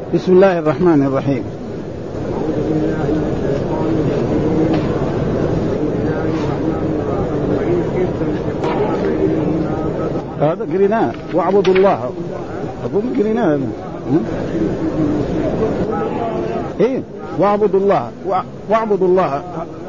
بسم الله الرحمن الرحيم. هذا قريناه واعبدوا الله، أقول قريناه إيه واعبدوا الله واعبدوا الله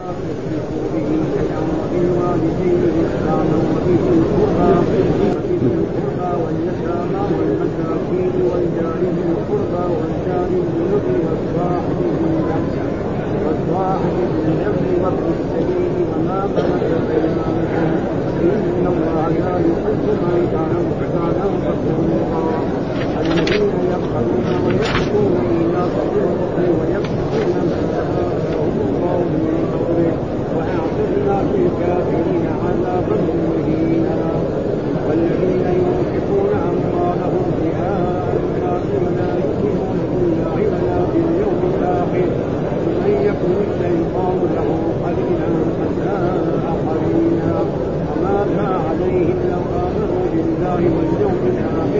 والذين ينفقون أموالهم رئاء الناس ولا يؤمنون بالله ولا باليوم الآخر ومن يكن الشيطان له قرينا فساء قرينا وماذا عليهم لو آمنوا بالله واليوم الآخر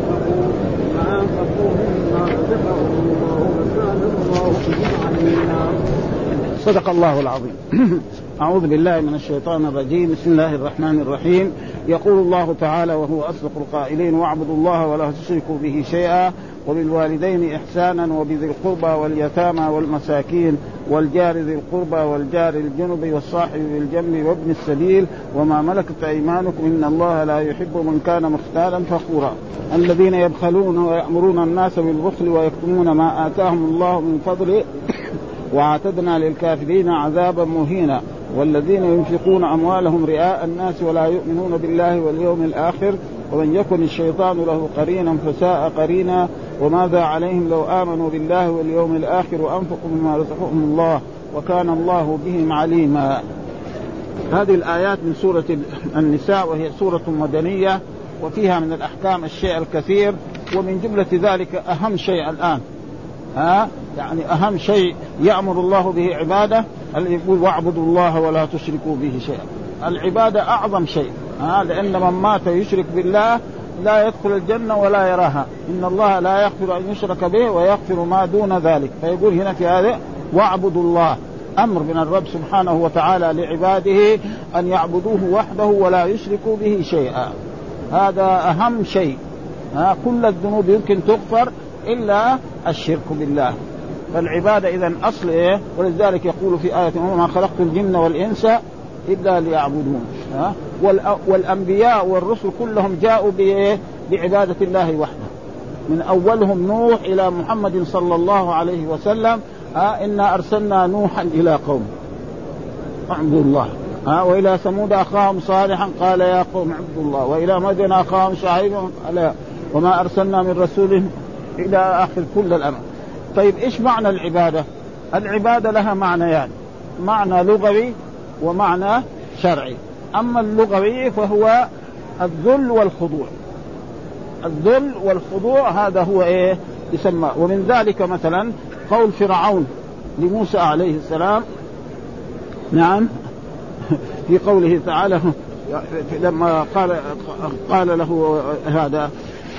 وأنفقوا مما رزقهم الله وكان الله بهم عليما. صدق الله العظيم. أعوذ بالله من الشيطان الرجيم. بسم الله الرحمن الرحيم. يقول الله تعالى وهو أصدق القائلين: واعبدوا الله ولا تشركوا به شيئا وبالوالدين إحسانا وبذي القربى واليتامى والمساكين والجار ذي القربى والجار الجنب والصاحب بالجنب وابن السبيل وما ملكت أيمانكم إن الله لا يحب من كان مختالا فخورا. الذين يبخلون ويأمرون الناس بالبخل ويكتمون ما آتاهم الله من فضله وأعتدنا للكافرين عذابا مهينا. والذين ينفقون أموالهم رئاء الناس ولا يؤمنون بالله واليوم الآخر ومن يكن الشيطان له قرينا فساء قرينا وماذا عليهم لو آمنوا بالله واليوم الآخر وأنفقوا مما رزقهم الله وكان الله بهم عليما. هذه الآيات من سورة النساء وهي سورة مدنية وفيها من الأحكام الشيء الكثير، ومن جملة ذلك أهم شيء الآن يعني أهم شيء يأمر الله به عباده اللي يقول واعبدوا الله ولا تشركوا به شيئا. العبادة أعظم شيء لأن من مات يشرك بالله لا يدخل الجنة ولا يراها. إن الله لا يغفر أن يشرك به ويغفر ما دون ذلك. فيقول هنا في هذا واعبدوا الله، أمر من الرب سبحانه وتعالى لعباده أن يعبدوه وحده ولا يشركوا به شيئا. هذا أهم شيء. كل الذنوب يمكن تغفر إلا الشرك بالله. فالعبادة إذن أصل إيه؟ ولذلك يقول في آية ما خلقت الجن والإنس إلا ليعبدون. والأنبياء والرسل كلهم جاءوا بعبادة الله وحده، من أولهم نوح إلى محمد صلى الله عليه وسلم. إنا أرسلنا نوحا إلى قوم اعبدوا الله. وإلى ثمود أخاهم صالحا قال يا قوم اعبدوا الله. وإلى مدين أخاهم شعيبا قال وما أرسلنا من رسول إلى آخر كل الأمر. طيب إيش معنى العبادة؟ العبادة لها معنيان، معنى لغوي ومعنى شرعي. أما اللغوي فهو الذل والخضوع. الذل والخضوع هذا هو إيه يسمى. ومن ذلك مثلا قول فرعون لموسى عليه السلام، نعم، في قوله تعالى لما قال له هذا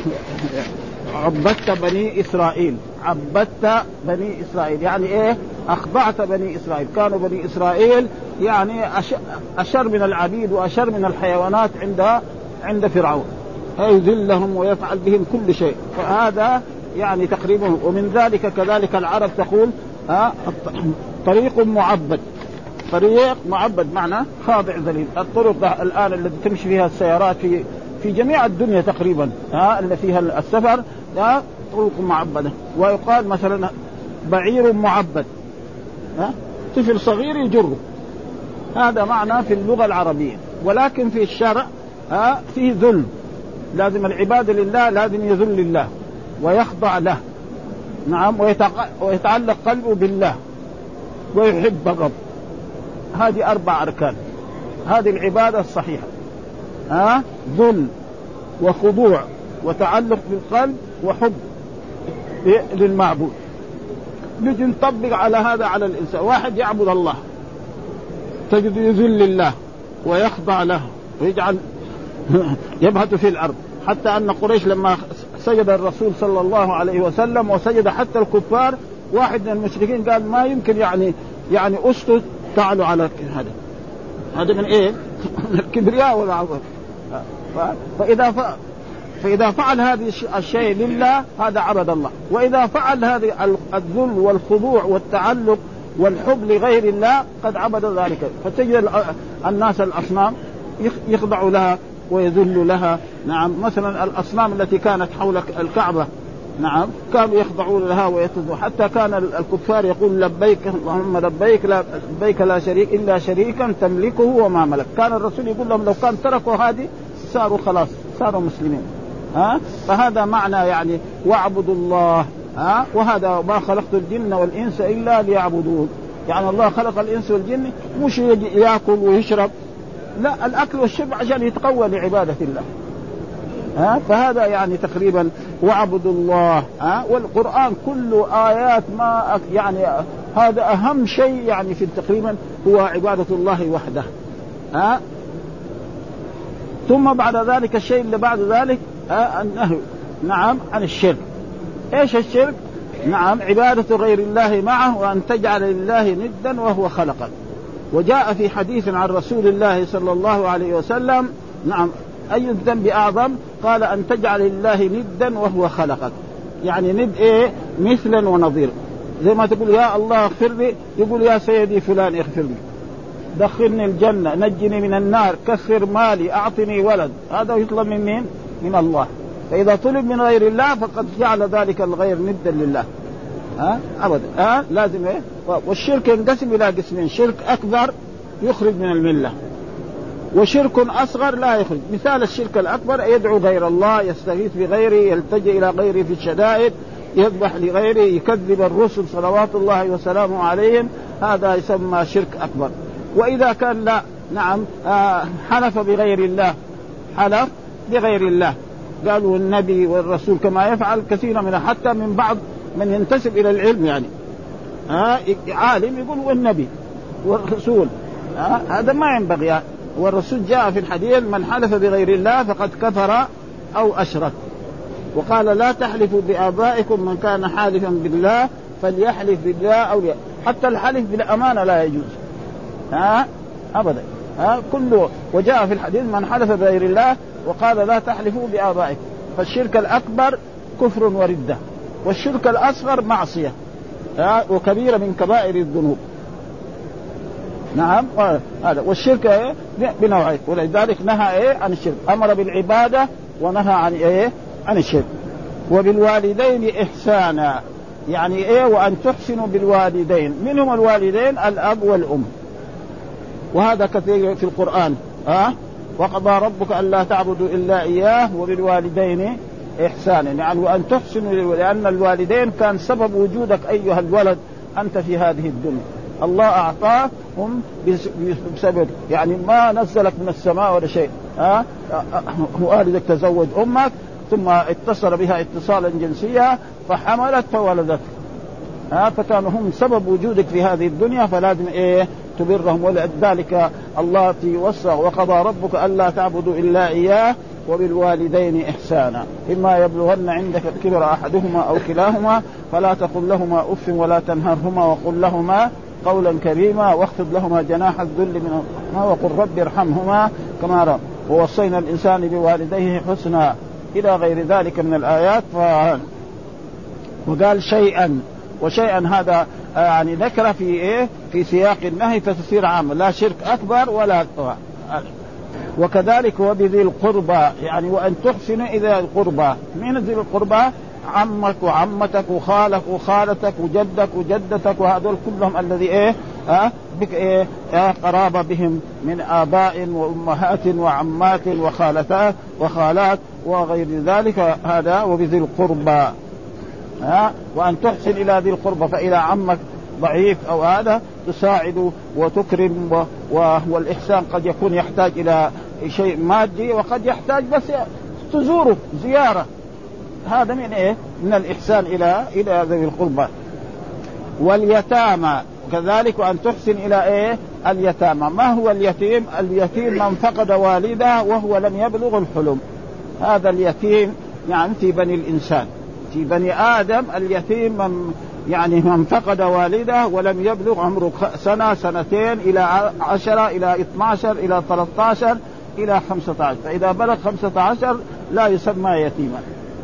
عبدت بني إسرائيل. عبدت بني إسرائيل يعني إيه؟ أخضعت بني إسرائيل. كانوا بني إسرائيل يعني أشر من العبيد وأشر من الحيوانات عند فرعون، يذلهم ويفعل بهم كل شيء. فهذا يعني تقريبا. ومن ذلك كذلك العرب تقول طريق معبد. طريق معبد معنى خاضع ذليل. الطرق الآن التي تمشي فيها السيارات في جميع الدنيا تقريبا اللي فيها السفر طرق معبدة. ويقال مثلا بعير معبد، طفل صغير يجره. هذا معنى في اللغة العربية. ولكن في الشرع فيه ذل. لازم العبادة لله لازم يذل لله ويخضع له، نعم، ويتعلق قلبه بالله ويحب الرب. هذه 4 أركان. هذه العبادة الصحيحة. ذل وخضوع وتعلق بالقلب وحب للمعبود. نجي نطبق على هذا على الإنسان. واحد يعبد الله تجد يذل لله ويخضع له ويجعل يبهت في الأرض، حتى أن قريش لما سجد الرسول صلى الله عليه وسلم وسجد حتى الكفار. واحد من المشركين قال ما يمكن يعني أسطد تعلو على هذا من إيه؟ الكبرياء والعظمة. فإذا فعل هذا الشيء لله هذا عبد الله، وإذا فعل هذا الذل والخضوع والتعلق والحب لغير الله قد عبد ذلك. فتجد الناس الأصنام يخضعوا لها ويذلوا لها. نعم، مثلا الأصنام التي كانت حول الكعبة نعم كانوا يخضعون لها ويتذلوا، حتى كان الكفار يقول لبيك اللهم لبيك لا شريك إلا شريكا تملكه وما ملك. كان الرسول يقول لهم لو كان تركوا هذه صاروا خلاص صاروا مسلمين. فهذا معنى يعني واعبدوا الله. وهذا ما خلقت الجن والإنس إلا ليعبدون. يعني الله خلق الإنس والجن مش يأكل ويشرب، لا، الأكل والشرب عشان يتقوى لعبادة الله. فهذا يعني تقريبا واعبدوا الله. والقرآن كله آيات ما يعني هذا أهم شيء يعني في تقريبا هو عبادة الله وحده. ثم بعد ذلك الشيء اللي بعد ذلك النهي نعم عن الشرك. ايش الشرك؟ نعم عبادة غير الله معه، وأن تجعل لله ندا وهو خلقك. وجاء في حديث عن رسول الله صلى الله عليه وسلم نعم أي الذنب أعظم؟ قال أن تجعل لله ندا وهو خلقك. يعني ند إيه؟ مثلا ونظير. زي ما تقول يا الله اغفر لي، يقول يا سيدي فلان اغفر لي، دخلني الجنة، نجني من النار، كثر مالي، أعطني ولد. هذا يطلب من مين؟ من الله. فإذا طلب من غير الله فقد جعل ذلك الغير ندا لله. أبدا. لازم إيه؟ والشرك ينقسم إلى قسمين: شرك أكبر يخرج من الملة، وشرك أصغر لا يخرج. مثال الشرك الأكبر يدعو غير الله، يستغيث بغيره، يلتجئ إلى غيره في الشدائد، يذبح لغيره، يكذب الرسل صلوات الله وسلامه عليهم، هذا يسمى شرك أكبر. وإذا كان لا نعم حلف بغير الله، حلف بغير الله، قالوا النبي والرسول كما يفعل كثير من حتى من بعض من ينتسب إلى العلم، يعني عالم يقول والنبي والرسول، هذا ما ينبغي. والرسول جاء في الحديث من حلف بغير الله فقد كفر أو أشرك. وقال لا تحلفوا بآبائكم، من كان حالفا بالله فليحلف بالله أو حتى الحلف بالأمانة لا يجوز أبدا كله. وجاء في الحديث من حلف بغير الله وقال لا تحلفوا بآبائكم. فالشرك الأكبر كفر وردة، والشرك الأصغر معصية وكبيرة من كبائر الذنوب. نعم هذا. والشرك بنوعين، ولذلك نهى عن الشرك، أمر بالعبادة ونهى عن الشرك. وبالوالدين إحسانا، يعني وأن تحسنوا بالوالدين. منهم الوالدين الأب والأم، وهذا كثير في القرآن. وقضى ربك ألا تعبدوا إلا إياه وبالوالدين إحسانا، يعني وأن تحسنوا، لأن الوالدين كان سبب وجودك أيها الولد أنت في هذه الدنيا. الله أعطاهم بسبب، يعني ما نزلك من السماء ولا شيء. والدك تزوج أمك ثم اتصل بها اتصالا جنسيا فحملت فولدت، فكانوا هم سبب وجودك في هذه الدنيا، فلازم تبرهم. ولذلك الله وصى وقضى ربك ألا تعبدوا إلا إياه وبالوالدين إحسانا، إما يبلغن عندك الكبر أحدهما أو كلاهما فلا تقل لهما أف ولا تنهرهما وقل لهما قولا كريما واخفض لهما جناح الذل من وقل رب ارحمهما كما رب ووصينا الإنسان بوالديه حسنا إلى غير ذلك من الآيات. وقال شيئا، وشيئا هذا يعني ذكر في سياق النهي فتصير عامة، لا شرك أكبر ولا وكذلك وبذي القربى، يعني وأن تحسن إذا القربى. من ذي القربى؟ عمك وعمتك وخالك وخالتك وجدك وجدتك، وهذول كلهم الذي بك قرابة بهم من آباء وأمهات وعمات وخالات وغير ذلك. هذا وبذي القربى. وأن تحسن إلى ذي القربى، فإذا عمك ضعيف أو هذا تساعد وتكرم. والإحسان قد يكون يحتاج إلى شيء مادي، وقد يحتاج بس تزوره زيارة، هذا من الإحسان إلى ذوي القربى. واليتامى كذلك، وأن تحسن إلى اليتامى. ما هو اليتيم؟ اليتيم من فقد والده وهو لم يبلغ الحلم، هذا اليتيم يعني في بني الإنسان، في بني آدم اليتيم من فقد والده ولم يبلغ عمره سنة سنتين إلى 10 إلى 12 إلى 13 إلى 15. فإذا بلغ 15 لا يسمى يتيما.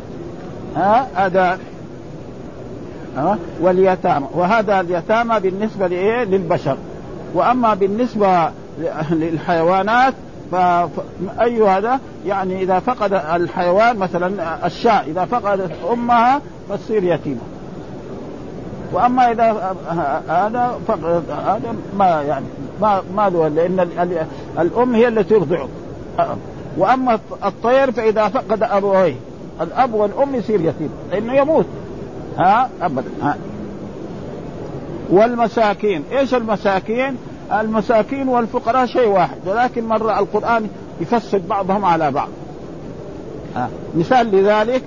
هذا واليتامى، وهذا اليتامى بالنسبة للبشر. وأما بالنسبة للحيوانات فأي هذا يعني إذا فقد الحيوان مثلا الشاة إذا فقدت أمها فتصير يتيمة. وأما إذا هذا فقد هذا ما يعني ما له، لأن الأم هي التي ترضعه. وأما الطير فإذا فقد أبويه الأب والأم يصير يتيم لأنه يموت أبدا. والمساكين، إيش المساكين؟ المساكين والفقراء شيء واحد، ولكن مرة القرآن يفسر بعضهم على بعض. مثال لذلك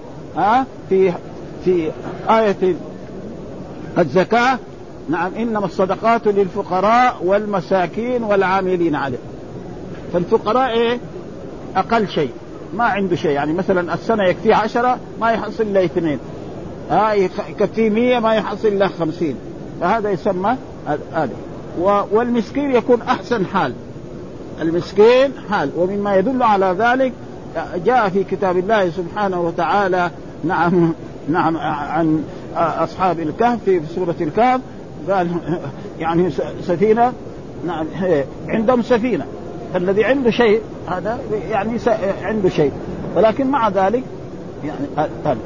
في آية الزكاة، نعم إنما الصدقات للفقراء والمساكين والعاملين عليه. فالفقراء أقل شيء ما عنده شيء، يعني مثلا السنة يكفيه 10 ما يحصل إلا 2، يكفيه 100 ما يحصل إلا 50، فهذا يسمى هذا. والمسكين يكون أحسن حال، المسكين حال. ومما يدل على ذلك جاء في كتاب الله سبحانه وتعالى نعم عن أصحاب الكهف في سورة الكهف، قال يعني سفينة، نعم عندهم سفينة، الذي عنده شيء هذا يعني عنده شيء، ولكن مع ذلك يعني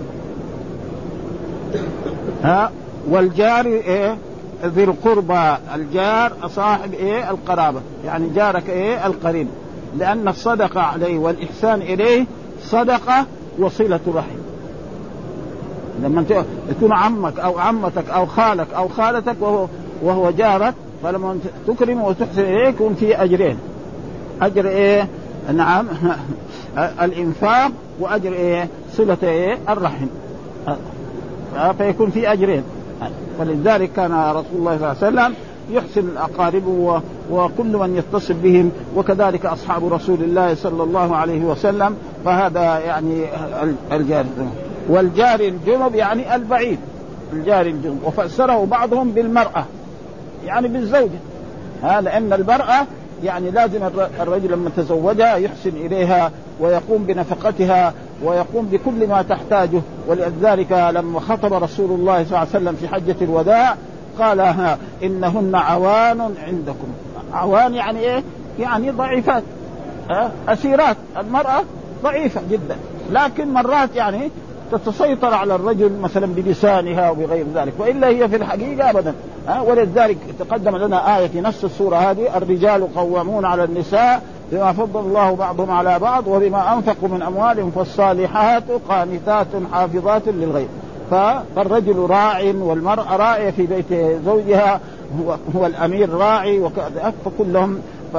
والجار ذي القربى، الجار صاحب القرابة، يعني جارك القريب، لأن الصدقة عليه والإحسان إليه صدقة وصلة رحم. لما يكون عمك أو عمتك أو خالك أو خالتك وهو جارك، فلما تكرم وتحسن إليه يكون في أجرين، أجر نعم الإنفاق وأجر صلة الرحم، فيكون في أجرين. ولذلك كان رسول الله صلى الله عليه وسلم يحسن الأقارب وكل من يتصل بهم، وكذلك أصحاب رسول الله صلى الله عليه وسلم. فهذا يعني الجار. والجار الجنب يعني البعيد، الجار الجنب، وفسره بعضهم بالمرأة يعني بالزوجة، لأن المرأة يعني لازم الرجل لما تزوجها يحسن إليها ويقوم بنفقتها ويقوم بكل ما تحتاجه. ولذلك لما خطب رسول الله صلى الله عليه وسلم في حجة الوداع قال إنهن عوان عندكم. عوان يعني يعني ضعيفات، أسيرات. المرأة ضعيفة جدا، لكن مرات يعني تتسيطر على الرجل مثلا بلسانها وبغير ذلك، وإلا هي في الحقيقة أبدا. ولذلك تقدم لنا آية في نفس السورة هذه: الرجال قوامون على النساء بما فضل الله بعضهم على بعض وبما أنفقوا من أموالهم فالصالحات قانتات حافظات للغيب. فالرجل راع والمرأة راعية في بيت زوجها، هو الأمير راعي وكذا، فكلهم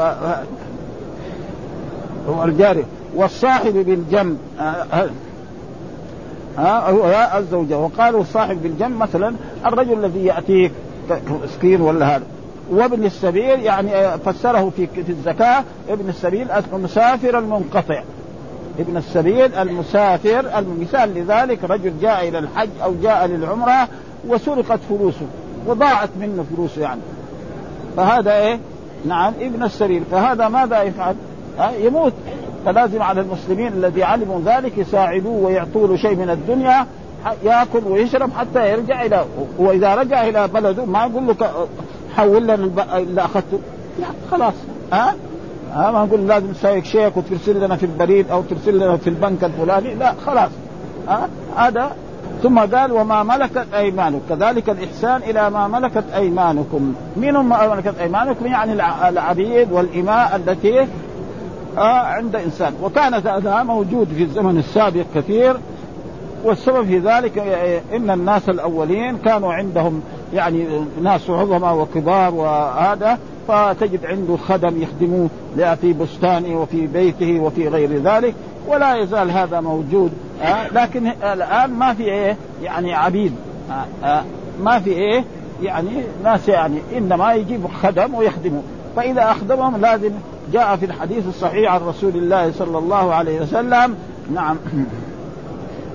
هو الجاري. والصاحب بالجنب هو الزوجة. وقالوا الصاحب بالجنب مثلا الرجل الذي يأتيك مسكين ولا هذا. وابن السبيل يعني فسره في الزكاة ابن السبيل المسافر المنقطع، ابن السبيل المسافر. المثال لذلك رجل جاء إلى الحج أو جاء للعمرة وسرقت فلوسه وضاعت منه فلوسه يعني، فهذا نعم ابن السبيل. فهذا ماذا يفعل؟ يموت. فلازم على المسلمين الذي علموا ذلك يساعدوه ويعطوا له شيء من الدنيا يأكل ويشرب حتى يرجع إلى، وإذا رجع إلى بلده ما يقول له حول لنا اللي أخذته، لا خلاص. ما نقول لازم تساويك شيك وترسل لنا في البريد أو ترسل لنا في البنك الفلاني، لا خلاص. هذا. ثم قال وما ملكت أيمانكم، كذلك الإحسان إلى ما ملكت أيمانكم. من ما ملكت أيمانكم؟ يعني العبيد والإماء التي عند إنسان. وكانت هذا موجود في الزمن السابق كثير، والسبب في ذلك إن الناس الأولين كانوا عندهم يعني ناس عظماء وكبار وهذا، فتجد عنده خدم يخدموه في بستانه وفي بيته وفي غير ذلك، ولا يزال هذا موجود. لكن الآن ما في يعني عبيد، ما في يعني ناس يعني إنما يجيب خدم ويخدمه. فإذا أخدمهم لازم جاء في الحديث الصحيح عن رسول الله صلى الله عليه وسلم نعم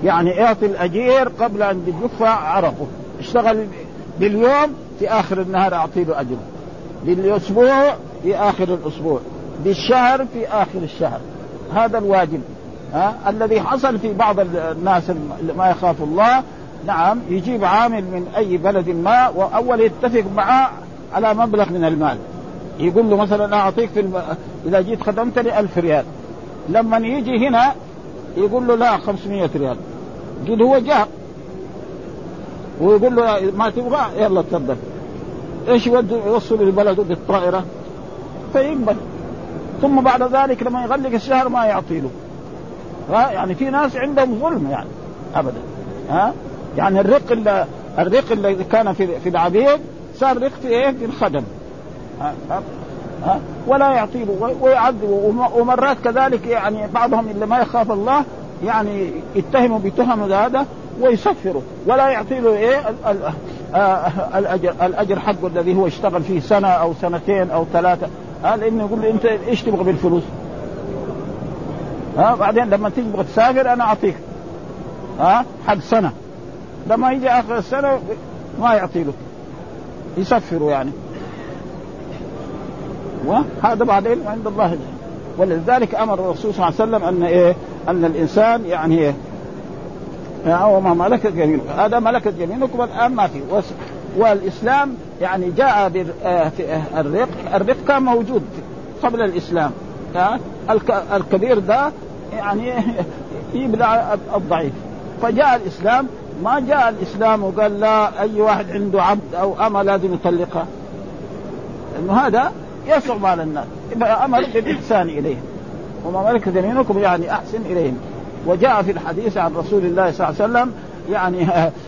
يعني يعطي الأجير قبل أن يجف عرفه. اشتغل باليوم في آخر النهار أعطي له أجره، بالأسبوع في آخر الأسبوع، بالشهر في آخر الشهر. هذا الواجب الذي حصل في بعض الناس اللي ما يخاف الله. نعم، يجيب عامل من أي بلد ما وأول يتفق معه على مبلغ من المال، يقول له مثلا أعطيك إذا جيت خدمتني 1000 ريال، لما يجي هنا يقول له لا 500 ريال، قد هو جاء ويقول له ما تبغى يلا تفضل. ايش يوصل لبلده بالطائرة فيقبل، ثم بعد ذلك لما يغلق الشهر ما يعطي له. يعني في ناس عندهم ظلم يعني أبدا. يعني الرق اللي كان في العبيد صار رق في ايه؟ في الخدم. ولا يعطي له ويعذبه. ومرات كذلك يعني بعضهم اللي ما يخاف الله يعني يتهموا بتهم هذا ويسفره ولا يعطي له ايه الأجر حقه الذي هو اشتغل فيه سنة أو سنتين أو 3. لأنه يقول له أنت إيش تبغى بالفلوس؟ بعدين لما تبغى تسافر أنا أعطيك حق سنة، لما يجي آخر السنة ما يعطي له، يسفره يعني. وهذا بعدين عند الله. ولذلك أمر الرسول صلى الله عليه وسلم أن إيه؟ أن الإنسان يعني أو ما ملكت يمينك، هذا ملكت يمينكم الآن ما فيه. والإسلام يعني جاء الرق كان موجود قبل الإسلام. الكبير ده يعني يبلع الضعيف، فجاء الإسلام. ما جاء الإسلام وقال لا أي واحد عنده عبد أو أمة لازم يطلقها، إنه هذا يصعب على الناس. أمر بالإحسان إليهم، وما ملكت يمينكم يعني أحسن إليهم. وجاء في الحديث عن رسول الله صلى الله عليه وسلم يعني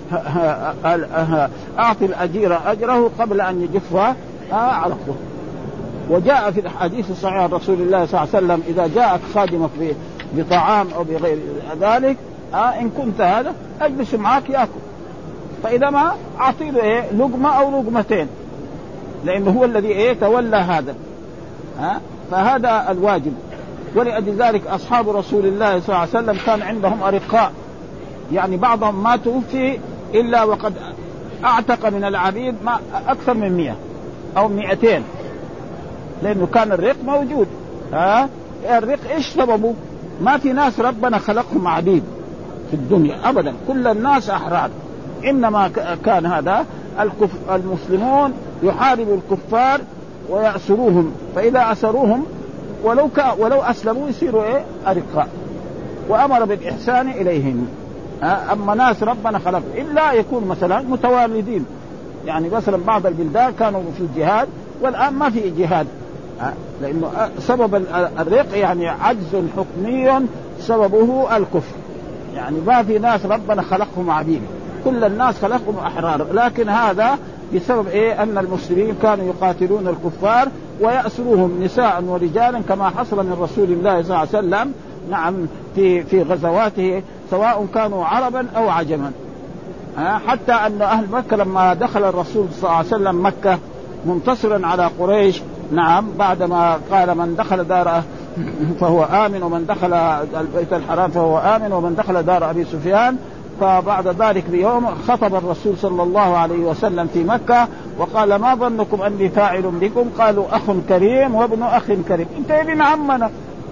أعطي الأجير أجره قبل أن يجف عرفه. وجاء في الحديث الصحيح عن رسول الله صلى الله عليه وسلم إذا جاءك خادمك بطعام أو بغير ذلك إن كنت هذا أجلس معك يأكل، فإذا ما أعطي له إيه؟ لقمة أو لقمتين، لأنه هو الذي إيه؟ تولى هذا. فهذا الواجب. ولأجل ذلك أصحاب رسول الله صلى الله عليه وسلم كان عندهم أرقاء، يعني بعضهم ما توفي إلا وقد أعتق من العبيد ما أكثر من 100 أو 200، لأنه كان الرق موجود. الرق إيش سببه؟ ما في ناس ربنا خلقهم عبيد في الدنيا أبدا، كل الناس أحرار. إنما كان هذا المسلمون يحاربوا الكفار ويأسروهم، فإذا أسروهم ولو أسلموا يصيروا إيه؟ أرقاء. وأمر بالإحسان إليهم. أما ناس ربنا خلق إلا يكون مثلا متوالدين، يعني مثلا بعض البلدان كانوا في الجهاد والآن ما في جهاد، لأنه سبب الرق يعني عجز حكمي سببه الكفر. يعني ما في ناس ربنا خلقهم عبيد، كل الناس خلقهم أحرار، لكن هذا بسبب إيه؟ أن المسلمين كانوا يقاتلون الكفار ويأسروهم نساء ورجالا كما حصل من رسول الله صلى الله عليه وسلم. نعم، في غزواته سواء كانوا عربا أو عجما. حتى أن أهل مكة لما دخل الرسول صلى الله عليه وسلم مكة منتصرا على قريش، نعم، بعدما قال من دخل دار فهو آمن ومن دخل البيت الحرام فهو آمن ومن دخل دار أبي سفيان. فبعد ذلك بيوم خطب الرسول صلى الله عليه وسلم في مكة وقال ما ظنكم أني فاعل بكم؟ قالوا أخ كريم وابن أخ كريم. أنت ابن عمنا،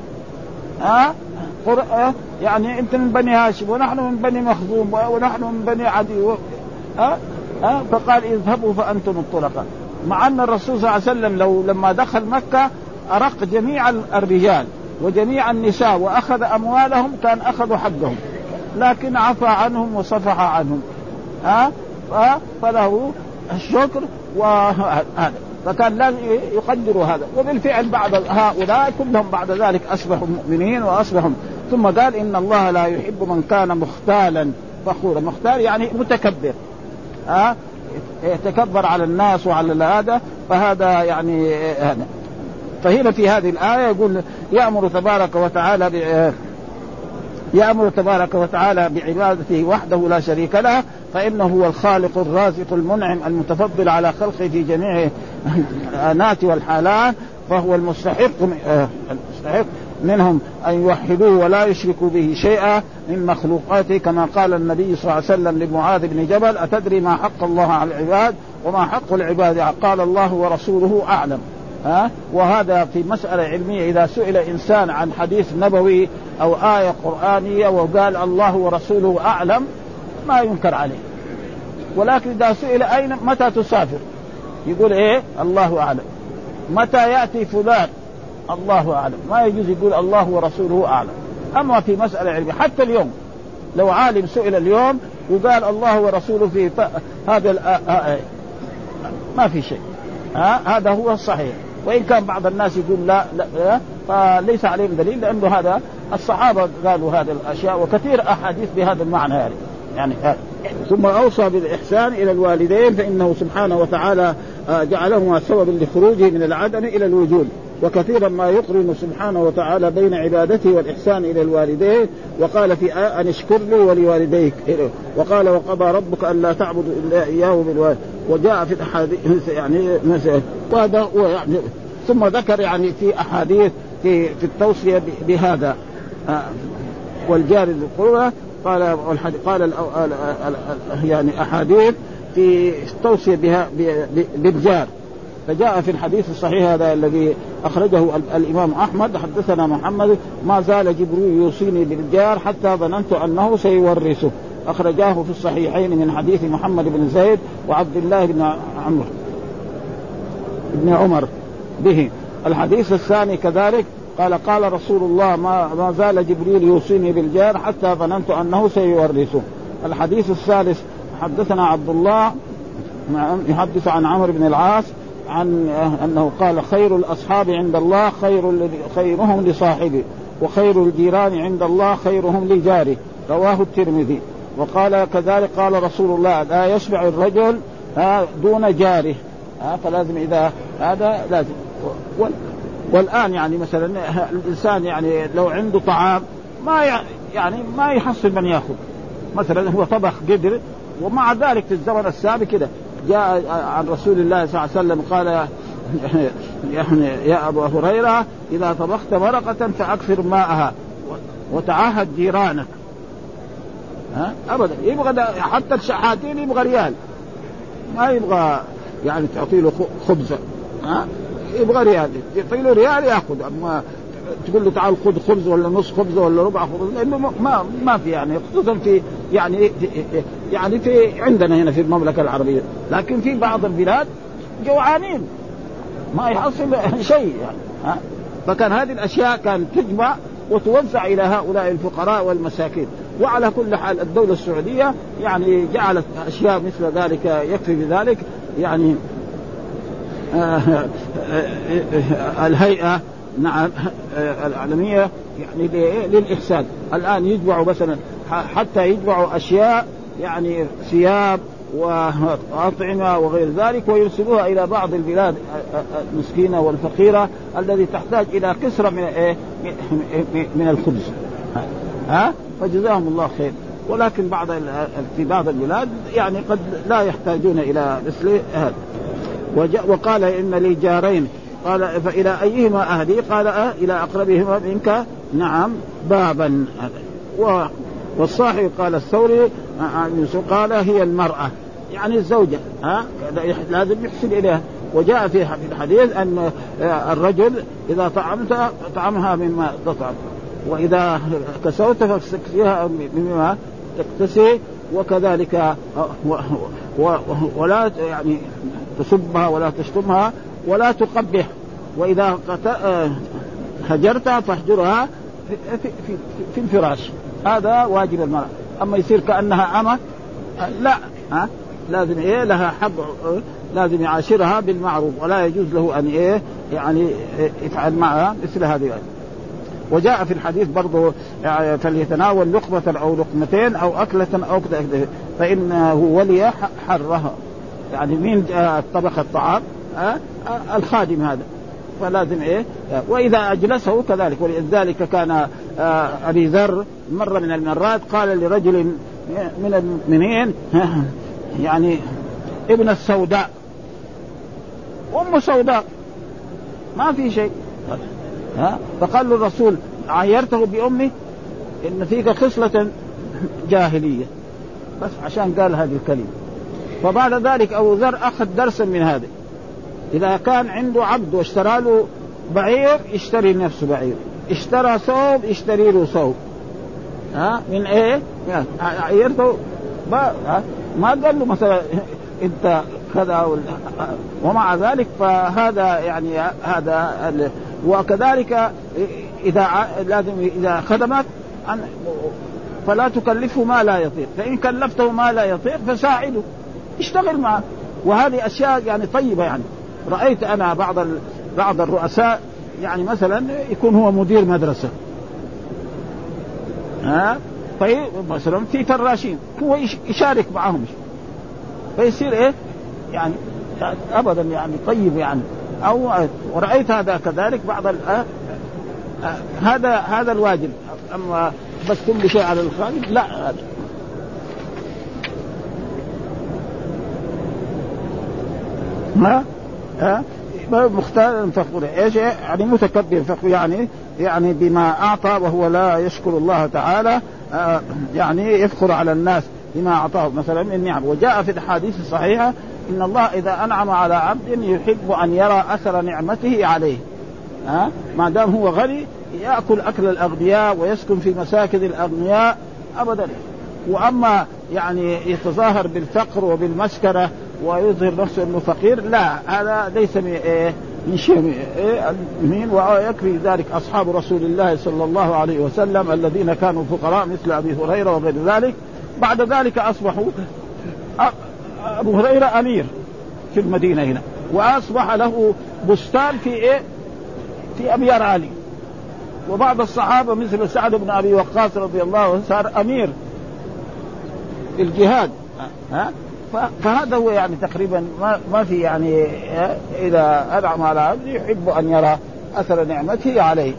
يعني أنت من بني هاشم ونحن من بني مخزوم ونحن من بني عدي. فقال اذهبوا فأنتم الطلقاء. مع أن الرسول صلى الله عليه وسلم لما دخل مكة أرق جميع الرجال وجميع النساء وأخذ أموالهم، كان أخذوا حقهم، لكن عفى عنهم وصفح عنهم. فله الشكر وهذا، فكان لازم يقدروا هذا. وبالفعل بعد هؤلاء كلهم بعد ذلك أصبحوا مؤمنين وأصبحوا. ثم قال إن الله لا يحب من كان مختالا فخورا. مختال يعني متكبر، يتكبر على الناس وعلى هذا. فهذا يعني هذا. فهنا في هذه الآية يقول يأمر تبارك وتعالى بعبادته وحده لا شريك له، فإنه هو الخالق الرازق المنعم المتفضل على خلقه في جميع الآنات والحالات، فهو المستحق منهم أن يوحدوه ولا يشركوا به شيئا من مخلوقاته، كما قال النبي صلى الله عليه وسلم لمعاذ بن جبل: أتدري ما حق الله على العباد وما حق العباد؟ قال: الله ورسوله أعلم. وهذا في مسألة علمية، إذا سئل إنسان عن حديث نبوي أو آية قرآنية وقال الله ورسوله أعلم ما ينكر عليه. ولكن إذا سئل متى تسافر يقول إيه؟ الله أعلم. متى يأتي فلان؟ الله أعلم. ما يجوز يقول الله ورسوله أعلم. أما في مسألة علمية، حتى اليوم لو عالم سئل اليوم وقال الله ورسوله في هذا ما في شيء، هذا هو الصحيح. وإن كان بعض الناس يقول لا فليس عليهم دليل، لأنه هذا الصحابة قالوا هذه الأشياء، وكثير أحاديث بهذا المعنى يعني. ثم أوصى بالإحسان إلى الوالدين، فإنه سبحانه وتعالى جعلهما سببا لخروجه من العدم إلى الوجود. وكثيرا ما يقرن سبحانه وتعالى بين عبادته والإحسان إلى الوالدين، وقال في أن اشكر لي ولوالديك، وقال: وقضى ربك ألا تعبدوا إلا إياه بالوالد. وجاء في الأحاديث يعني مثلا وهذا يعني. ثم ذكر يعني في أحاديث في التوصية بهذا والجار ذي القربى. قال يعني أحاديث في التوصية بها بالجار. فجاء في الحديث الصحيح هذا الذي أخرجه الإمام أحمد: حدثنا محمد: ما زال جبريل يوصيني بالجار حتى ظننت أنه سيورثه. أخرجاه في الصحيحين من حديث محمد بن زيد وعبد الله بن عمر به. الحديث الثاني كذلك قال رسول الله: ما زال جبريل يوصيني بالجار حتى ظننت أنه سيورثه. الحديث الثالث: حدثنا عبد الله يحدث عن عمرو بن العاص عن أنه قال: خير الأصحاب عند الله خيرهم لصاحبه، وخير الجيران عند الله خيرهم لجاره. رواه الترمذي. وقال كذلك قال رسول الله: لا يشبع الرجل دون جاره. فلازم إذا هذا لازم. والآن يعني مثلا الإنسان يعني لو عنده طعام ما يحصل من يأخذ. مثلا هو طبخ قدر، ومع ذلك في الزمن السابق كده جاء عن رسول الله صلى الله عليه وسلم قال: يعني يا أبو هريرة إذا طبخت مرقة فأكثر ماءها وتعاهد جيرانك. أبدا يبغى حتى الشحاتين يبغى ريال، ما يبغى يعني تعطي له خبزة، يبغى ريال، تعطي له ريال يأخذ. أما تقول له تعال خذ خبز ولا نص خبز ولا ربع خبز، لأنه ما في يعني، خصوصا في يعني في عندنا هنا في المملكة العربية. لكن في بعض البلاد جوعانين ما يحصل شيء يعني. فكان هذه الأشياء كانت تجمع وتوزع إلى هؤلاء الفقراء والمساكين. وعلى كل حال الدولة السعودية يعني جعلت أشياء مثل ذلك يكفي بذلك يعني. الهيئة العالمية يعني للإحسان الآن يجمعوا مثلا حتى يجمعوا أشياء يعني ثياب وأطعمة وغير ذلك، ويرسلوها إلى بعض البلاد المسكينة والفقيرة الذي تحتاج إلى كسرة من الخبز. فجزاهم الله خير. ولكن في بعض البلاد يعني قد لا يحتاجون إلى مثل هذا. وقال: إن لي جارين. قال: فإلى أيهما أهدي؟ قال: إلى أقربهما منك نعم بابا. والصاحب قال الثوري قال: هي المرأة يعني الزوجة، لازم يحسن إليها. وجاء في الحديث أن الرجل إذا طعمت طعمها مما تطعم، وإذا كسوت فاكسيها مما تكتسي، وكذلك ولا يعني تسبها ولا تشتمها ولا تقبح، وإذا هجرتها فاهجرها في الفراش. هذا واجب المرأة. أما يصير كأنها أمة لا، لازم لها حق، لازم يعاشرها بالمعروف، ولا يجوز له أن يعني يفعل معها مثل هذه. وجاء في الحديث برضو يعني فليتناول لقمة أو لقمتين أو أكلة أو كذا، فإنه ولي حرها. يعني مين طبخ الطعام؟ الخادم هذا، فلازم وإذا أجلسه كذلك. ولذلك كان أبي ذر مرة من المرات قال لرجل من المؤمنين يعني ابن السوداء، أم سوداء ما في شيء، فقال له الرسول: عيرته بأمه إن فيك خصلة جاهلية، بس عشان قال هذه الكلمة. فبعد ذلك أبو ذر أخذ درسا من هذا، إذا كان عنده عبد واشترى له بعير يشتري نفسه بعير، اشترى ثوب يشتري له ثوب. من إيه؟ عيرته ما قال له مثلا أنت كذا ومع ذلك. فهذا يعني هذا وكذلك إذا خدمك فلا تكلفه ما لا يطيق، فإن كلفته ما لا يطيق فساعده، اشتغل معه. وهذه أشياء يعني طيبة. يعني رأيت أنا بعض الرؤساء يعني مثلا يكون هو مدير مدرسة، طيب مثلا في فراشين هو يشارك معهم، فيصير إيه يعني أبدا يعني طيب يعني. أو ورأيت هذا كذلك بعض هذا الواجب. أما بس كل شيء على الخالق لا. مختار فخور ايش يعني متكبر فخور يعني بما اعطى وهو لا يشكر الله تعالى، يعني يفخر على الناس بما اعطاه مثلا من النعم. وجاء في الحديث الصحيحه ان الله اذا انعم على عبد يحب ان يرى اثر نعمته عليه. ما دام هو غني ياكل اكل الاغنياء ويسكن في مساكن الاغنياء ابدا. واما يعني يتظاهر بالفقر وبالمسكنه ويظهر نفسه انه فقير، لا، هذا ليس من شيء. ويكفي ذلك اصحاب رسول الله صلى الله عليه وسلم الذين كانوا فقراء مثل ابي هريره وغير ذلك. بعد ذلك اصبحوا ابو هريره امير في المدينه هنا، واصبح له بستان في ابيار علي. وبعض الصحابه مثل سعد بن ابي وقاص رضي الله عنه صار امير في الجهاد. فهذا هو يعني تقريبا ما في يعني إذا أنعم على عبد يحب أن يرى أثر نعمته عليه.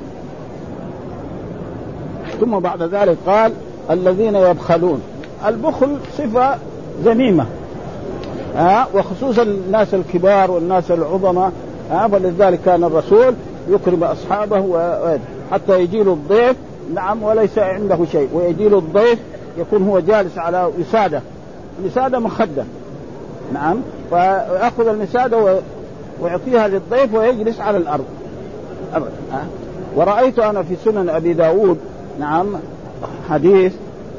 ثم بعد ذلك قال الذين يبخلون. البخل صفة ذميمة، وخصوصا الناس الكبار والناس العظماء. فلذلك كان الرسول يكرم أصحابه حتى يجي له الضيف نعم وليس عنده شيء، ويجي له الضيف يكون هو جالس على وسادة مخدة نعم، فيأخذ المسادة ويعطيها للضيف ويجلس على الأرض أبدا. ورأيت أنا في سنن أبي داود نعم حديث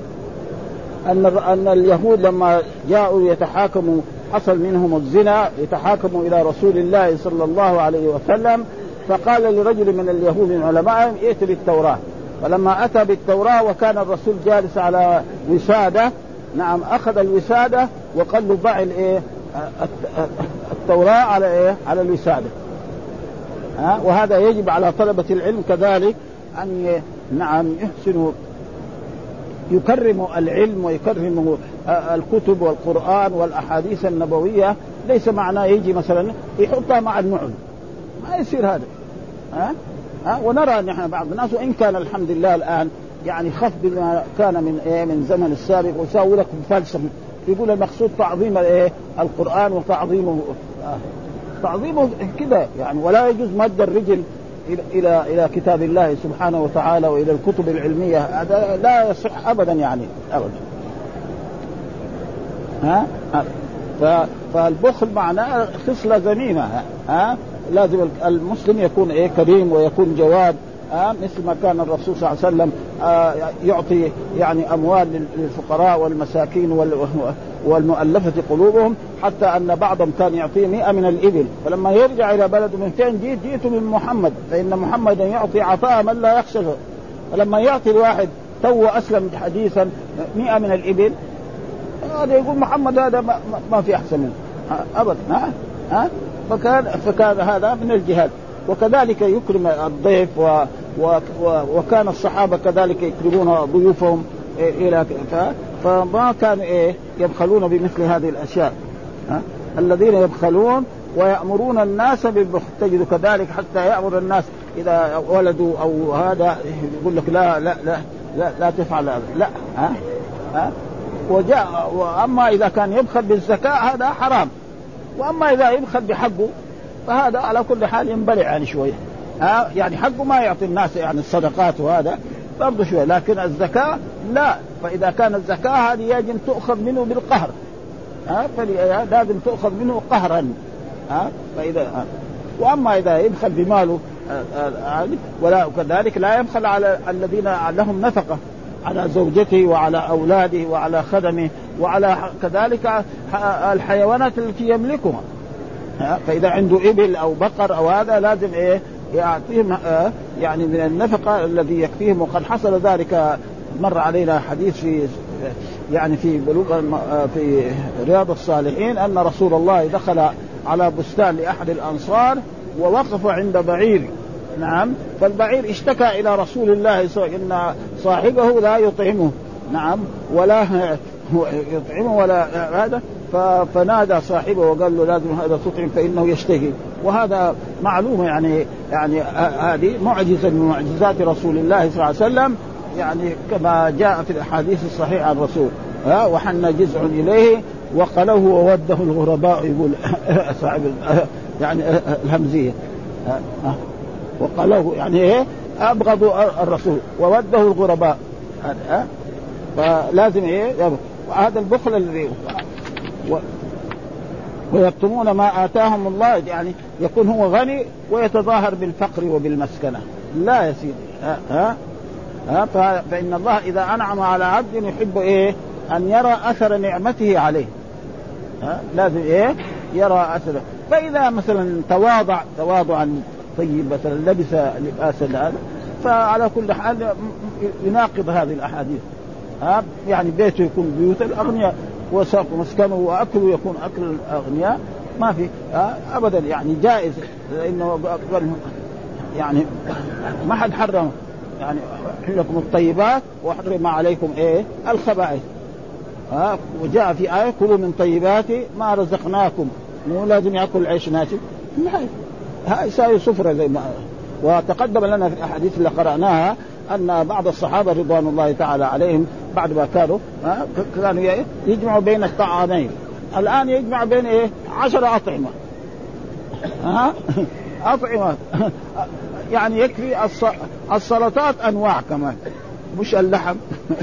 أن اليهود لما جاءوا يتحاكموا حصل منهم الزنا يتحاكموا إلى رسول الله صلى الله عليه وسلم، فقال لرجل من اليهود من علمائهم ائت بالتوراة. فلما أتى بالتوراة وكان الرسول جالس على وسادة نعم أخذ الوسادة وقال له ضع التوراة على الوسادة. وهذا يجب على طلبة العلم كذلك أن نعم يحسنوا يكرموا العلم ويكرموا الكتب والقرآن والأحاديث النبوية. ليس معناه يجي مثلا يحطها مع النعل، ما يصير هذا. ونرى نحن بعض الناس وإن كان الحمد لله الآن يعني خف بما كان من زمن السابق. وساوي لكم فلسفة يقول المقصود تعظيم القرآن وتعظيمه كذا يعني، ولا يجوز مد الرجل إلى كتاب الله سبحانه وتعالى وإلى الكتب العلمية، هذا لا يصح أبدا يعني أبدا. فالبخل معناه خصلة ذميمة. لازم المسلم يكون كريم ويكون جواد، مثل ما كان الرسول صلى الله عليه وسلم يعطي يعني أموال للفقراء والمساكين والمؤلفة قلوبهم، حتى أن بعضهم كان يعطيه 100 من الإبل، فلما يرجع إلى بلده من فين جئت من محمد، فإن محمدا يعطي عطاء من لا يخشى. فلما يعطي الواحد تو أسلم حديثا 100 من الإبل، هذا يقول محمد هذا ما في أحسن منه أبدا. فكان هذا من الجهاد. وكذلك يكرم الضيف وكان الصحابة كذلك يكرمون ضيوفهم فما كان يبخلون بمثل هذه الأشياء. الذين يبخلون ويأمرون الناس بالبخل، تجد كذلك حتى يأمر الناس إذا ولدوا أو هذا يقول لك لا لا لا لا, لا تفعل هذا لا. وأما إذا كان يبخل بالزكاة هذا حرام، وأما إذا يبخل بحقه فهذا على كل حال ينبلع يعني شوية. يعني حقه ما يعطي الناس يعني الصدقات وهذا برضه شوية، لكن الزكاة لا. فإذا كان الزكاة هذه يجب تؤخذ منه بالقهر، فلازم تؤخذ منه قهرا. فإذا وأما إذا يبخل بماله ولا كذلك لا يبخل على الذين لهم نفقة، على زوجته وعلى أولاده وعلى خدمه وعلى كذلك الحيوانات التي يملكها. فإذا عنده إبل أو بقر أو هذا لازم يعطيهم يعني من النفقة الذي يكفيهم. وقد حصل ذلك، مر علينا حديث في بلوغ في رياض الصالحين أن رسول الله دخل على بستان لأحد الأنصار ووقف عند بعير. نعم. فالبعير اشتكى إلى رسول الله إن صاحبه لا يطعمه، نعم، ولا يطعمه ولا هذا. فنادى صاحبه وقال له لازم هذا تطعم فإنه يشتهي. وهذا معلومة يعني هذه معجزة من معجزات رسول الله صلى الله عليه وسلم، يعني كما جاء في الأحاديث الصحيحة عن الرسول. وحن جزع إليه وقله ووده الغرباء، يقول صاحب يعني الهمزية، وقله يعني أبغض الرسول ووده الغرباء. فلازم هذا البخل الذي ويكتمون ما آتاهم الله، يعني يكون هو غني ويتظاهر بالفقر وبالمسكنة. لا يا سيدي. فإن الله إذا أنعم على عبد يحب أن يرى أثر نعمته عليه. لازم يرى أثره. فإذا مثلا تواضعا طيب، مثلا لبس لباسا هذا، فعلى كل حال يناقض هذه الأحاديث. يعني بيته يكون بيوت الأغنياء وساق مسكنه وأكله يكون أكل الأغنياء، ما في أبدا، يعني جائز. لأنه يعني ما حد حرم، يعني أحل لكم الطيبات وحرم عليكم الخبائث. وجاء في آية كلوا من طيبات ما رزقناكم، مو لازم يأكل عيش ناشف، هاي ساوي سفرة زي ما. وتقدم لنا في الأحاديث اللي قرأناها أن بعض الصحابة رضوان الله تعالى عليهم بعد ما كانوا يجمعوا بين الطعامين، الآن يجمع بين 10 أطعمة. أطعمة يعني يكفي السلطات أنواع كمان، مش اللحم.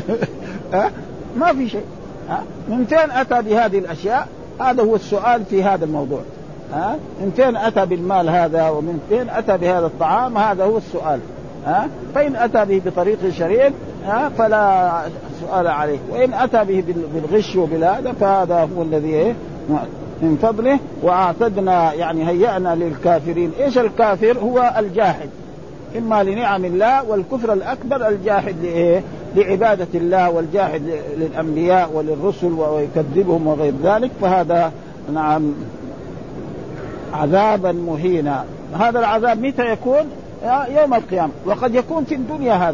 ما في شيء. من فين أتى بهذه الأشياء؟ هذا هو السؤال في هذا الموضوع. من فين أتى بالمال هذا، ومن فين أتى بهذا الطعام؟ هذا هو السؤال. فإن أتى به بطريق شرعي فلا سؤال عليه، وإن أتى به بالغش وبالهذا فهذا هو الذي من فضله. وأعتدنا يعني هيأنا للكافرين. إيش الكافر؟ هو الجاحد إما لنعم الله، والكفر الأكبر الجاحد لعبادة الله، والجاحد للأنبياء وللرسل ويكذبهم وغير ذلك. فهذا نعم عذابا مهينا. هذا العذاب متى يكون؟ يوم القيامة. وقد يكون في الدنيا هذا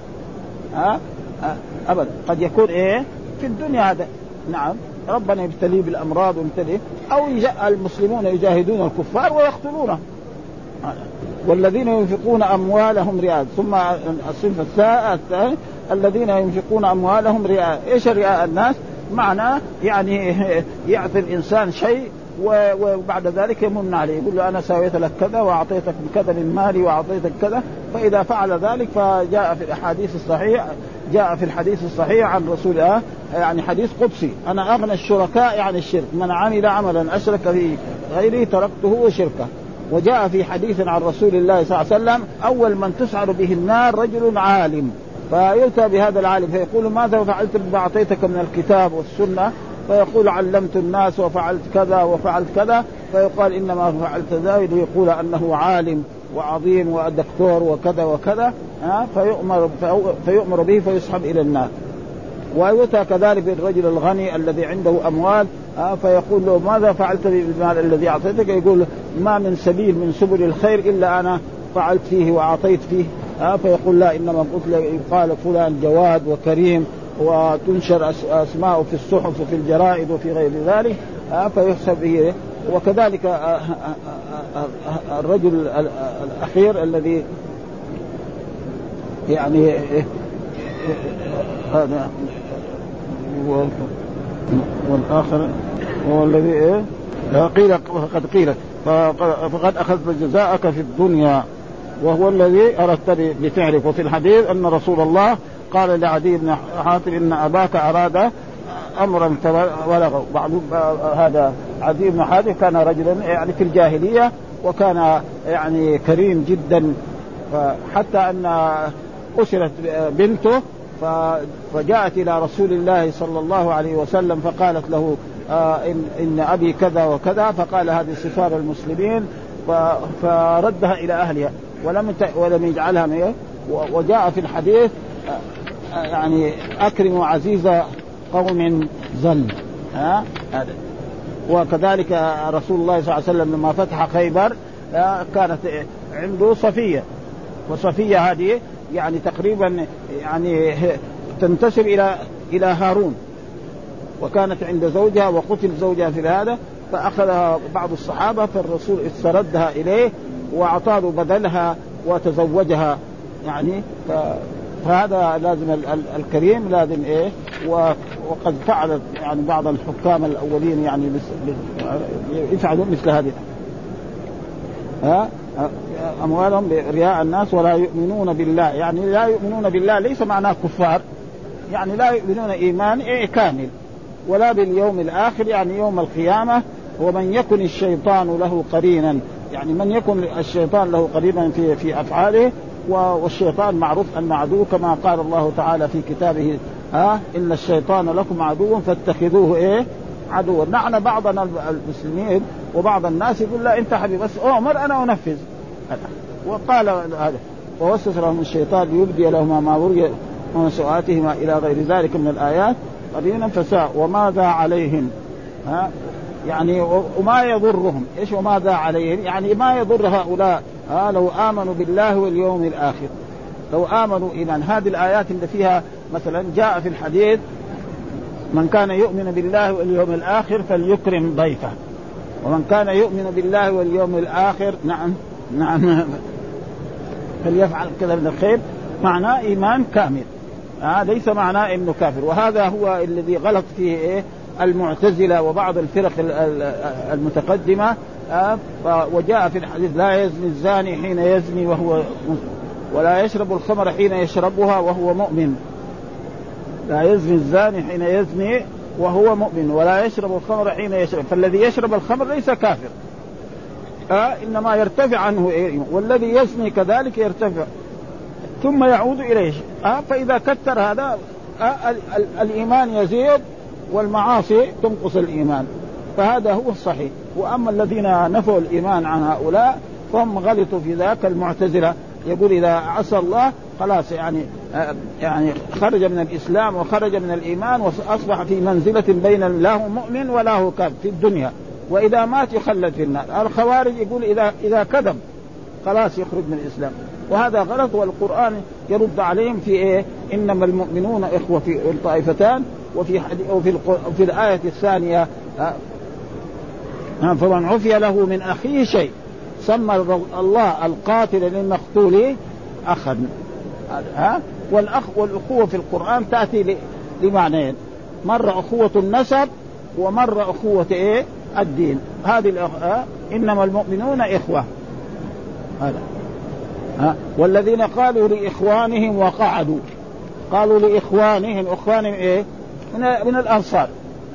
أبدا، قد يكون في الدنيا هذا. نعم، ربنا يبتليه بالأمراض ويبتليه، أو المسلمون يجاهدون الكفار ويقتلونه. والذين ينفقون أموالهم رئاء. ثم الصنف الثاني الذين ينفقون أموالهم رئاء. إيش رئاء الناس؟ معناه يعني يعطي الإنسان شيء وبعد ذلك يمن عليه، يقول له أنا سويت لك كذا وأعطيتك كذا من مالي وأعطيتك كذا. فإذا فعل ذلك فجاء في الحديث الصحيح عن رسول الله، يعني حديث قدسي: أنا أغنى الشركاء عن الشرك، من عمل عملا أشرك به غيري تركته وشركه. وجاء في حديث عن رسول الله صلى الله عليه وسلم: أول من تسعر به النار رجل عالم، فيؤتى بهذا العالم فيقول: ماذا فعلت بما أعطيتك من الكتاب والسنة؟ فيقول: علمت الناس وفعلت كذا وفعلت كذا. فيقال: إنما فعلت ذلك ليقول أنه عالم وعظيم ودكتور وكذا وكذا، فيؤمر به فيسحب إلى النار. ويؤتى كذلك بالرجل الغني الذي عنده أموال، فيقول له: ماذا فعلت بالمال الذي أعطيتك؟ يقول: ما من سبيل من سبل الخير إلا أنا فعلت فيه وأعطيت فيه. فيقول: لا، إنما قلت يقال فلان جواد وكريم، وتنشر أسماءه في الصحف وفي الجرائد وفي غير ذلك، فيحسب به. وكذلك الرجل الأخير الذي يعني هذا، والآخر هو الذي قيل فقد أخذت جزاءك في الدنيا وهو الذي أردت بفعلك. وفي الحديث أن رسول الله قال لعدي بن حاتم إن أباك أراد أمرا فبلغه. بعض هذا عدي بن حاتم كان رجلا يعني في الجاهلية وكان يعني كريم جدا، حتى أن أسرت بنته فجاءت إلى رسول الله صلى الله عليه وسلم فقالت له إن أبي كذا وكذا، فقال هذه صفات المسلمين، فردها إلى أهلها ولم يجعلها. وجاء في الحديث يعني أكرم عزيز قوم ذل. وكذلك رسول الله صلى الله عليه وسلم لما فتح خيبر كانت عنده صفية، وصفية هذه يعني تقريبا يعني تنتسب إلى هارون، وكانت عند زوجها وقتل زوجها في هذا، فأخذها بعض الصحابة فالرسول استردها إليه وأعطاه بدلها وتزوجها يعني. فهذا لازم الكريم لازم إيه. وقد فعلت يعني بعض الحكام الأولين يعني يفعلون مثل هذه أموالهم برياء الناس ولا يؤمنون بالله. يعني لا يؤمنون بالله ليس معناه كفار، يعني لا يؤمنون إيمان كامل، ولا باليوم الآخر يعني يوم القيامة. ومن يكن الشيطان له قرينا، يعني من يكن الشيطان له قرينا في أفعاله، والشيطان معروف أن عدو كما قال الله تعالى في كتابه إن الشيطان لكم عدو فاتخذوه عدوا. نحن بعضنا المسلمين وبعض الناس يقول لا أنت حبيب بس أمر أنا أنفذ. وقال هذا ووسوس لهم الشيطان ليبدي لهما ما وري من سوآتهما إلى غير ذلك من الآيات قليلا فساء وماذا عليهم يعني وما يضرهم. إيش وماذا عليهم؟ يعني ما يضر هؤلاء لو آمنوا بالله واليوم الآخر، لو آمنوا إيمان. هذه الآيات اللي فيها مثلا جاء في الحديث من كان يؤمن بالله واليوم الآخر فليكرم ضيفه، ومن كان يؤمن بالله واليوم الآخر نعم فليفعل كذا من الخير. معناه إيمان كامل، ليس معناه إنه كافر. وهذا هو الذي غلط فيه المعتزلة وبعض الفرق المتقدمة. وجاء في الحديث لا يزني الزاني حين يزني وهو ولا يشرب الخمر حين يشربها وهو مؤمن. لا يزني الزاني حين يزني وهو مؤمن ولا يشرب الخمر حين يشرب. فالذي يشرب الخمر ليس كافر، إنما يرتفع عنه والذي يزني كذلك يرتفع ثم يعود إليه. فإذا كثر هذا الإيمان يزيد والمعاصي تنقص الإيمان، فهذا هو الصحيح. وأما الذين نفوا الإيمان عن هؤلاء فهم غلطوا في ذاك. المعتزلة يقول إذا عصى الله خلاص يعني خرج من الإسلام وخرج من الإيمان وأصبح في منزلة بين له مؤمن وله كافر في الدنيا، وإذا مات يخلد في النار. الخوارج يقول إذا كذب خلاص يخرج من الإسلام، وهذا غلط. والقرآن يرد عليهم في إنما المؤمنون إخوة في الطائفتان. وفي الآية الثانية فمن عفي له من أخيه شيء سمى الله القاتل للمقتول أخا. والأخوة في القرآن تأتي لمعنيين، مرة أخوة النسب ومرة أخوة الدين. هذه إنما المؤمنون إخوة هذا. والذين قالوا لإخوانهم وقعدوا، قالوا لإخوانهم من الأنصار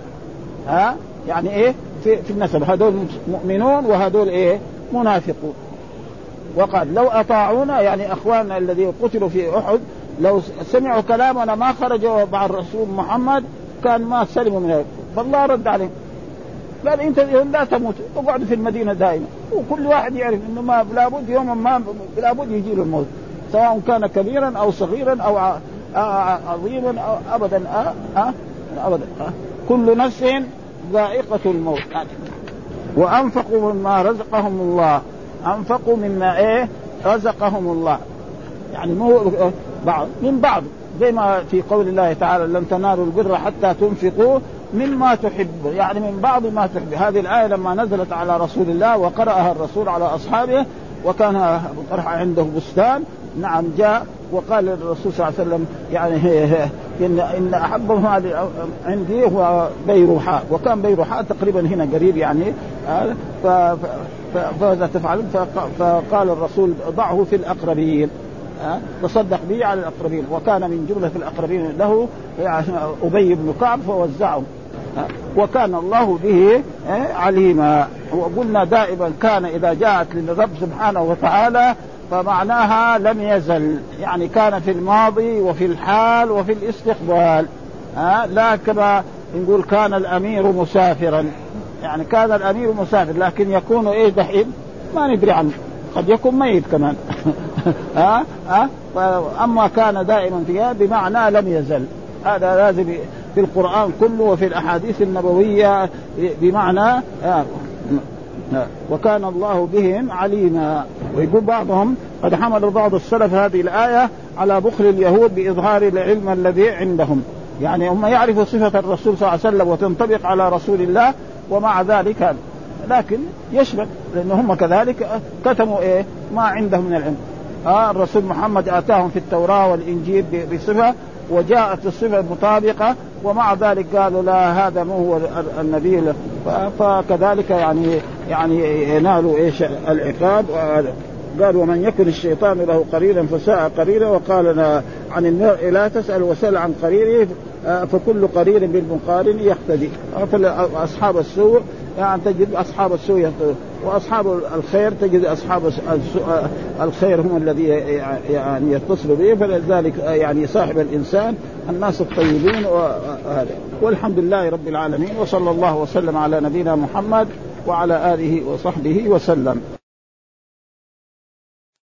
يعني في النسب هذول مؤمنون وهذول منافقون. وقال لو أطاعونا يعني أخواننا الذين قتلوا في أحد لو سمعوا كلامنا ما خرجوا مع الرسول محمد كان ما سلموا من هذا. فالله رد عليهم قال أنت لا تموت، اقعد في المدينة دائما، وكل واحد يعرف إنه ما لابد يوما ما لابد يجي له الموت، سواء كان كبيرا أو صغيرا أو عظيما أو أبدا أبدا كل نفس ذائقة الموت. وأنفقوا مما رزقهم الله، أنفقوا مما رزقهم الله، يعني مو بعض من بعض، زي ما في قول الله تعالى لن تنالوا البر حتى تنفقوا مما تحب، يعني من بعض ما تحب. هذه الآية لما نزلت على رسول الله وقرأها الرسول على أصحابه، وكان أبو طلحة عنده بستان، نعم جاء وقال للرسول صلى الله عليه وسلم يعني إن أحب المال عندي هو بيروحاء، وكان بيروحاء تقريبا هنا قريب يعني. فماذا تفعل؟ فقال الرسول ضعه في الأقربين، تصدق به على الأقربين. وكان من جملة الأقربين له يعني أبي بن كعب فوزعه، وكان الله به عليما. وقلنا دائما كان إذا جاءت للرب سبحانه وتعالى فمعناها لم يزل، يعني كان في الماضي وفي الحال وفي الاستقبال. لا كما نقول كان الأمير مسافرا، يعني كان الأمير مسافر لكن يكون إيه دحين ما ندري عنه، قد يكون ميت كمان. أما كان دائما فيها بمعنى لم يزل. هذا لازم في القرآن كله وفي الأحاديث النبوية بمعنى وكان الله بهم عليما. ويقول بعضهم قد حمل بعض السلف هذه الآية على بخل اليهود بإظهار العلم الذي عندهم، يعني هم يعرفوا صفة الرسول صلى الله عليه وسلم وتنطبق على رسول الله، ومع ذلك لكن يشبه لأن هم كذلك كتموا إيه ما عندهم من العلم. الرسول محمد آتاهم في التوراة والإنجيل بصفة وجاءت الصفة المطابقة، ومع ذلك قالوا لا هذا مو هو النبي، فكذلك يعني ينالوا ايش العقاب. قال ومن يكن الشيطان له قرينا فساء قرينا. وقال عن المرء لا تسأل وسل عن قرينه فكل قرين بالمقارن يقتدي. أصحاب السوء يعني تجد أصحاب السوء، وأصحاب الخير تجد أصحاب الخير هم الذي يعني يتصل به. فلذلك يعني صاحب الإنسان الناس الطيبين. والحمد لله رب العالمين، وصلى الله وسلم على نبينا محمد وعلى آله وصحبه وسلم.